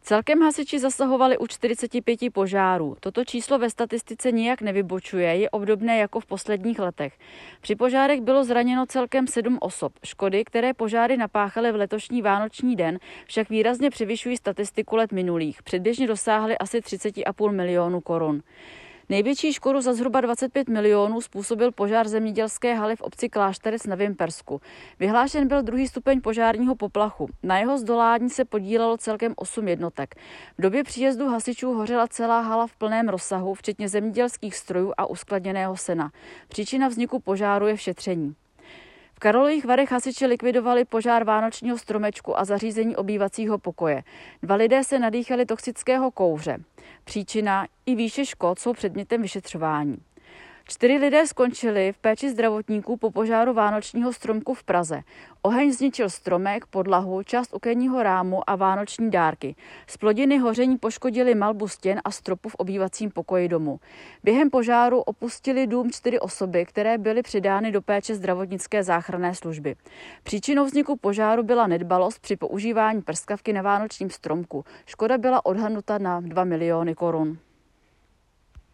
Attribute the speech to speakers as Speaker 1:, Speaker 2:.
Speaker 1: Celkem hasiči zasahovali u 45 požárů. Toto číslo ve statistice nijak nevybočuje, je obdobné jako v posledních letech. Při požárech bylo zraněno celkem 7 osob. Škody, které požáry napáchaly v letošní vánoční den, však výrazně převyšují statistiku let minulých. Předběžně dosáhly asi 30,5 milionu korun. Největší škodu za zhruba 25 milionů způsobil požár zemědělské haly v obci Klášterec na Vimpersku. Vyhlášen byl 2. stupeň požárního poplachu. Na jeho zdolání se podílelo celkem 8 jednotek. V době příjezdu hasičů hořela celá hala v plném rozsahu, včetně zemědělských strojů a uskladněného sena. Příčina vzniku požáru je v šetření. V Karlových Varech hasiči likvidovali požár vánočního stromečku a zařízení obývacího pokoje. 2 lidé se nadýchali toxického kouře. Příčina i výše škod jsou předmětem vyšetřování. 4 lidé skončili v péči zdravotníků po požáru vánočního stromku v Praze. Oheň zničil stromek, podlahu, část okenního rámu a vánoční dárky. Zplodiny hoření poškodily malbu stěn a stropu v obývacím pokoji domu. Během požáru opustili dům 4 osoby, které byly přidány do péče zdravotnické záchranné služby. Příčinou vzniku požáru byla nedbalost při používání prskavky na vánočním stromku. Škoda byla odhadnuta na 2 miliony korun.